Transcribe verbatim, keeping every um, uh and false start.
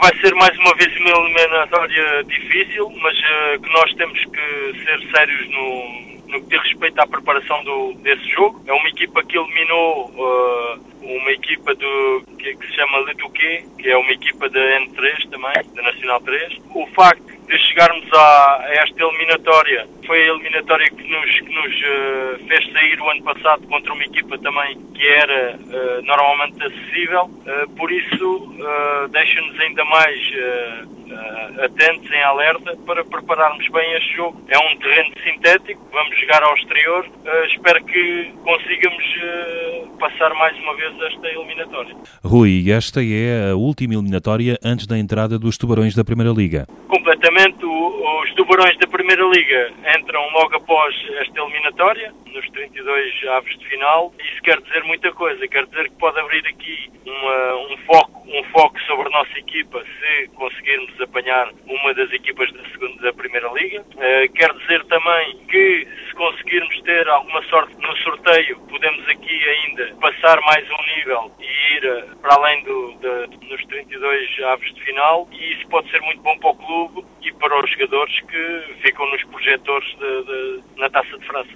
vai ser mais uma vez uma eliminatória difícil, mas uh, que nós temos que ser sérios no, no que diz respeito à preparação do, desse jogo. É uma equipa que eliminou uh, uma equipa do, que, que se chama Letuque, que é uma equipa da N três também, da Nacional três. O facto de chegarmos a, a esta eliminatória foi a eliminatória que nos, que nos uh, fez sair o ano passado contra uma equipa também que era uh, normalmente acessível, uh, por isso uh, deixa-nos ainda mais uh, uh, atentos, em alerta, para prepararmos bem este jogo. É um terreno sintético, vamos jogar ao exterior, uh, espero que consigamos uh, passar mais uma vez esta eliminatória. Rui, esta é a última eliminatória antes da entrada dos Tubarões da Primeira Liga. Completamente, o, os Tubarões da Primeira Liga entram logo após esta eliminatória, nos trinta e dois aves de final. Isso quer dizer muita coisa, quer dizer que pode abrir aqui uma, um, foco, um foco sobre a nossa equipa se conseguirmos apanhar uma das equipas da, segunda, da Primeira Liga. Uh, quer dizer também que se conseguirmos ter alguma sorte no sorteio, podemos aqui ainda passar mais um nível e ir uh, para além do, de, dos trinta e dois aves de final, e isso pode ser muito bom para o clube e para os jogadores que ficam nos projetores de, de, na Taça de França.